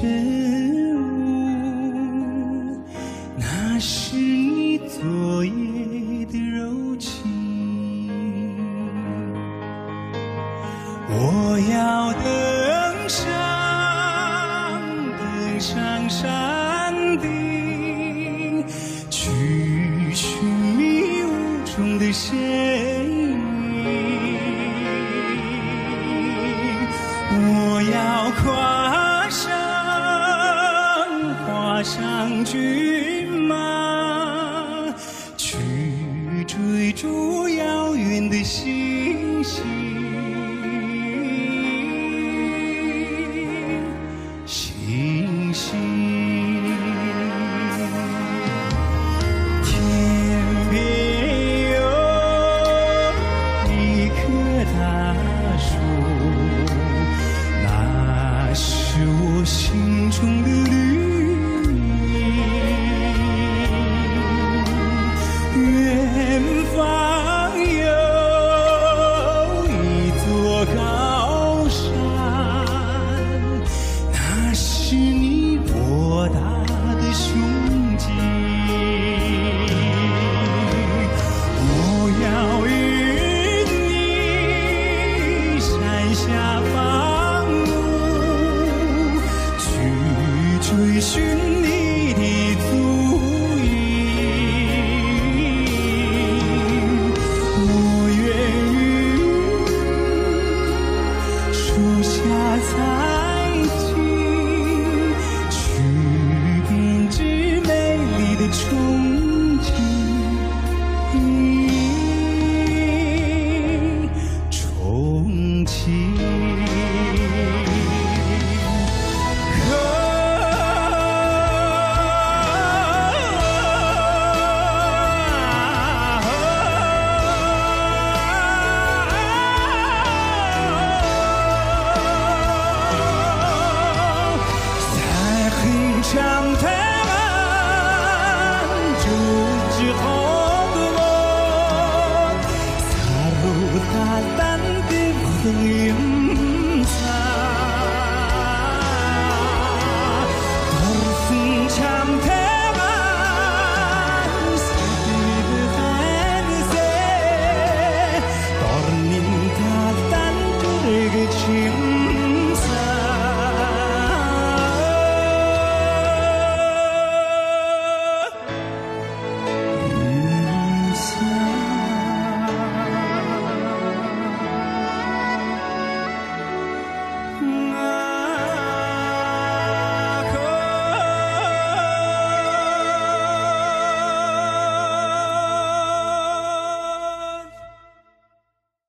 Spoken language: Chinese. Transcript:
雾，那是你昨夜的柔情。我要登上山顶，去寻迷雾中的身影。我要跨上骏马，去追逐遥远的星星。天边有一棵大树，那是我心中的绿荫。远方有一座高山，那是你博大的胸襟。我要与你山下放牧，去追寻你的足印。我愿与树下采集，去编织美丽的憧憬。在很长的就之后的我，洒入大胆的回应下，돌풍 참태만 새들의 하늘새 떨어진 다 딴 줄을 그치고